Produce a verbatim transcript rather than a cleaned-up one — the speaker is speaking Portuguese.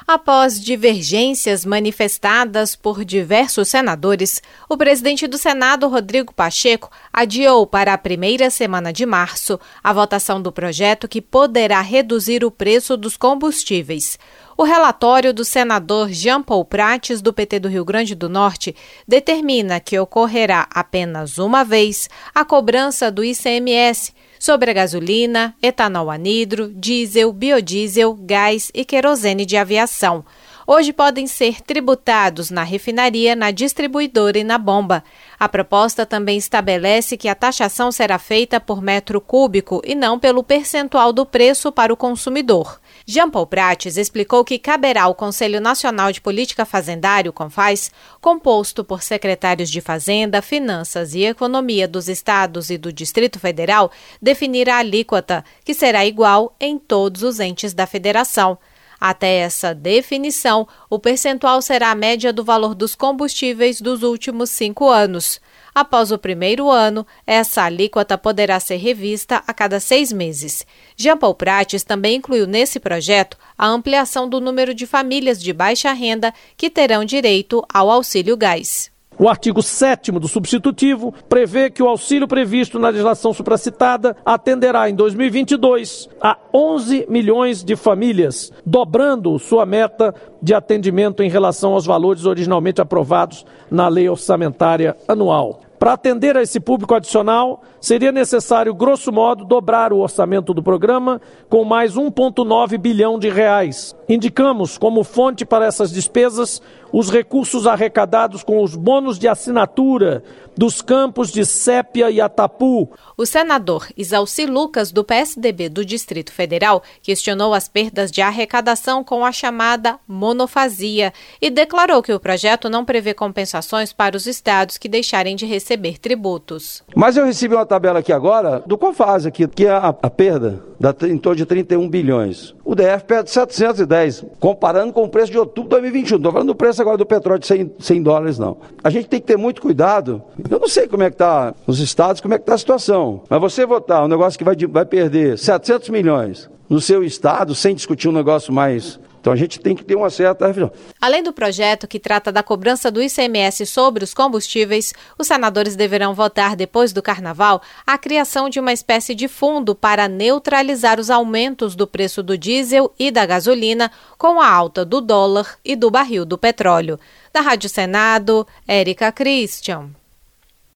Após divergências manifestadas por diversos senadores, o presidente do Senado, Rodrigo Pacheco, adiou para a primeira semana de março a votação do projeto que poderá reduzir o preço dos combustíveis. O relatório do senador Jean Paul Prates, do P T do Rio Grande do Norte, determina que ocorrerá apenas uma vez a cobrança do I C M S sobre a gasolina, etanol anidro, diesel, biodiesel, gás e querosene de aviação. Hoje podem ser tributados na refinaria, na distribuidora e na bomba. A proposta também estabelece que a taxação será feita por metro cúbico e não pelo percentual do preço para o consumidor. Jean Paul Prates explicou que caberá ao Conselho Nacional de Política Fazendária, o CONFAS, composto por secretários de Fazenda, Finanças e Economia dos estados e do Distrito Federal, definir a alíquota, que será igual em todos os entes da federação. Até essa definição, o percentual será a média do valor dos combustíveis dos últimos cinco anos. Após o primeiro ano, essa alíquota poderá ser revista a cada seis meses. Jean Paul Prates também incluiu nesse projeto a ampliação do número de famílias de baixa renda que terão direito ao auxílio gás. O artigo sétimo do substitutivo prevê que o auxílio previsto na legislação supracitada atenderá em dois mil e vinte e dois a onze milhões de famílias, dobrando sua meta de atendimento em relação aos valores originalmente aprovados na lei orçamentária anual. Para atender a esse público adicional, seria necessário, grosso modo, dobrar o orçamento do programa com mais um vírgula nove bilhão de reais. Indicamos como fonte para essas despesas os recursos arrecadados com os bônus de assinatura dos campos de Sépia e Atapu. O senador Isalci Lucas, do P S D B do Distrito Federal, questionou as perdas de arrecadação com a chamada monofasia e declarou que o projeto não prevê compensações para os estados que deixarem de receber tributos. Mas eu recebi uma tabela aqui agora do CONFAS, aqui, que é a, a perda da, em torno de trinta e um bilhões. O D F perde setecentos e dez, comparando com o preço de outubro de dois mil e vinte e um. Estou falando do preço agora do petróleo de cem, cem dólares, não. A gente tem que ter muito cuidado. Eu não sei como é que está nos estados, como é que está a situação. Mas você votar um negócio que vai, vai perder setecentos milhões no seu estado, sem discutir um negócio mais... Então a gente tem que ter uma certa reflexão. Além do projeto que trata da cobrança do I C M S sobre os combustíveis, os senadores deverão votar depois do Carnaval a criação de uma espécie de fundo para neutralizar os aumentos do preço do diesel e da gasolina com a alta do dólar e do barril do petróleo. Da Rádio Senado, Érica Christian.